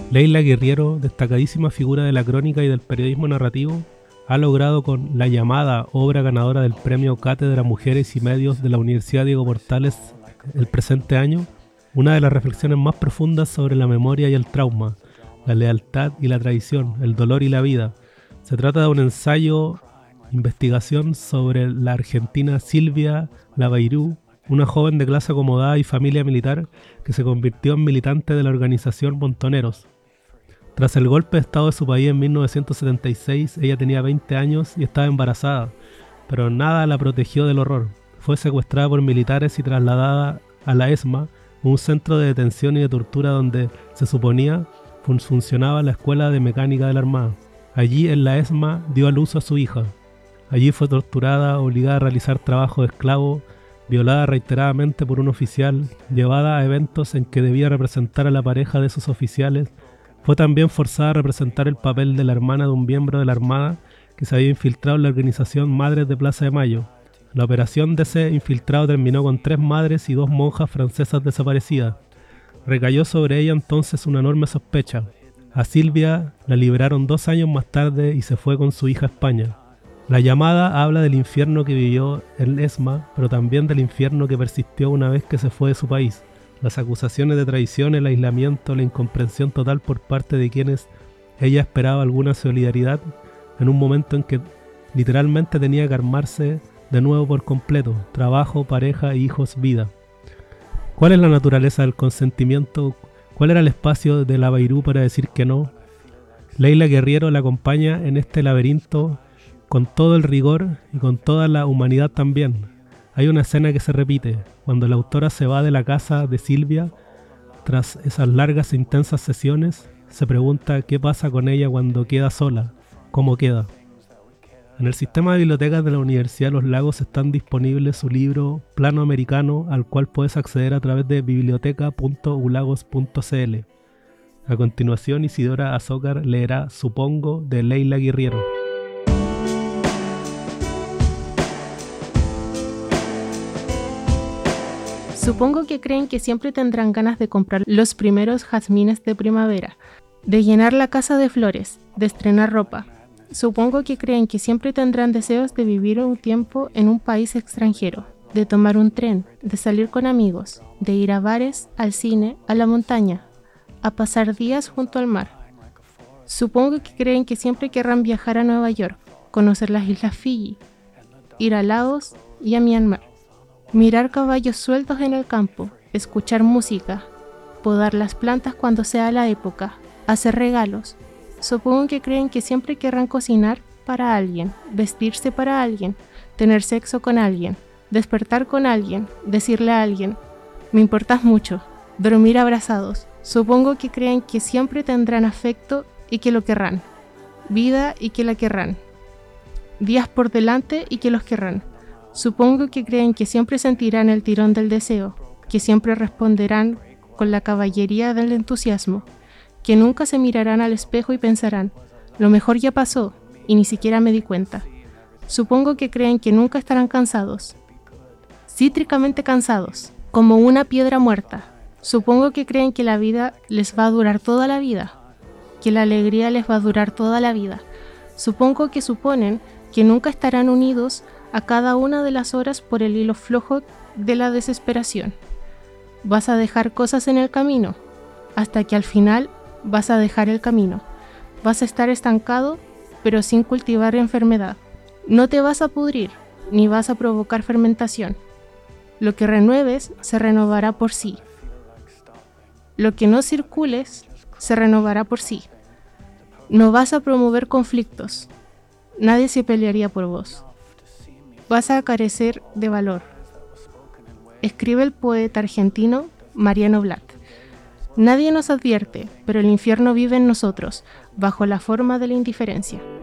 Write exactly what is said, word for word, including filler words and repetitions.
Leila Guerriero, destacadísima figura de la crónica y del periodismo narrativo, ha logrado con La Llamada, obra ganadora del premio Cátedra Mujeres y Medios de la Universidad Diego Portales el presente año, una de las reflexiones más profundas sobre la memoria y el trauma, la lealtad y la traición, el dolor y la vida. Se trata de un ensayo, investigación sobre la argentina Silvia Laveirú, una joven de clase acomodada y familia militar que se convirtió en militante de la organización Montoneros. Tras el golpe de estado de su país en mil novecientos setenta y seis, ella tenía veinte años y estaba embarazada, pero nada la protegió del horror. Fue secuestrada por militares y trasladada a la ESMA, un centro de detención y de tortura donde se suponía funcionaba la Escuela de Mecánica de la Armada. Allí en la ESMA dio a luz a su hija. Allí fue torturada, obligada a realizar trabajo de esclavo, violada reiteradamente por un oficial, llevada a eventos en que debía representar a la pareja de esos oficiales. Fue también forzada a representar el papel de la hermana de un miembro de la Armada que se había infiltrado en la organización Madres de Plaza de Mayo. La operación de ese infiltrado terminó con tres madres y dos monjas francesas desaparecidas. Recayó sobre ella entonces una enorme sospecha. A Silvia la liberaron dos años más tarde y se fue con su hija a España. La Llamada habla del infierno que vivió en ESMA, pero también del infierno que persistió una vez que se fue de su país. Las acusaciones de traición, el aislamiento, la incomprensión total por parte de quienes ella esperaba alguna solidaridad en un momento en que literalmente tenía que armarse de nuevo por completo: trabajo, pareja, hijos, vida. ¿Cuál es la naturaleza del consentimiento? ¿Cuál era el espacio de Laveirú para decir que no? Leila Guerriero la acompaña en este laberinto con todo el rigor y con toda la humanidad también. Hay una escena que se repite, cuando la autora se va de la casa de Silvia, tras esas largas e intensas sesiones, se pregunta qué pasa con ella cuando queda sola, cómo queda. En el sistema de bibliotecas de la Universidad de Los Lagos están disponibles su libro Plano Americano, al cual puedes acceder a través de biblioteca punto ulagos punto c l. A continuación, Isidora Azócar leerá Supongo, de Leila Guerriero. Supongo que creen que siempre tendrán ganas de comprar los primeros jazmines de primavera, de llenar la casa de flores, de estrenar ropa. Supongo que creen que siempre tendrán deseos de vivir un tiempo en un país extranjero, de tomar un tren, de salir con amigos, de ir a bares, al cine, a la montaña, a pasar días junto al mar. Supongo que creen que siempre querrán viajar a Nueva York, conocer las islas Fiji, ir a Laos y a Myanmar. Mirar caballos sueltos en el campo, escuchar música, podar las plantas cuando sea la época, hacer regalos. Supongo que creen que siempre querrán cocinar para alguien, vestirse para alguien, tener sexo con alguien, despertar con alguien, decirle a alguien, me importas mucho, dormir abrazados. Supongo que creen que siempre tendrán afecto y que lo querrán, vida y que la querrán, días por delante y que los querrán. Supongo que creen que siempre sentirán el tirón del deseo, que siempre responderán con la caballería del entusiasmo, que nunca se mirarán al espejo y pensarán, lo mejor ya pasó y ni siquiera me di cuenta. Supongo que creen que nunca estarán cansados, cítricamente cansados, como una piedra muerta. Supongo que creen que la vida les va a durar toda la vida, que la alegría les va a durar toda la vida. Supongo que suponen que nunca estarán unidos a cada una de las horas por el hilo flojo de la desesperación. Vas a dejar cosas en el camino, hasta que al final vas a dejar el camino. Vas a estar estancado, pero sin cultivar enfermedad. No te vas a pudrir, ni vas a provocar fermentación. Lo que renueves se renovará por sí. Lo que no circules se renovará por sí. No vas a promover conflictos. Nadie se pelearía por vos. Vas a carecer de valor. Escribe el poeta argentino Mariano Blatt. Nadie nos advierte, pero el infierno vive en nosotros, bajo la forma de la indiferencia.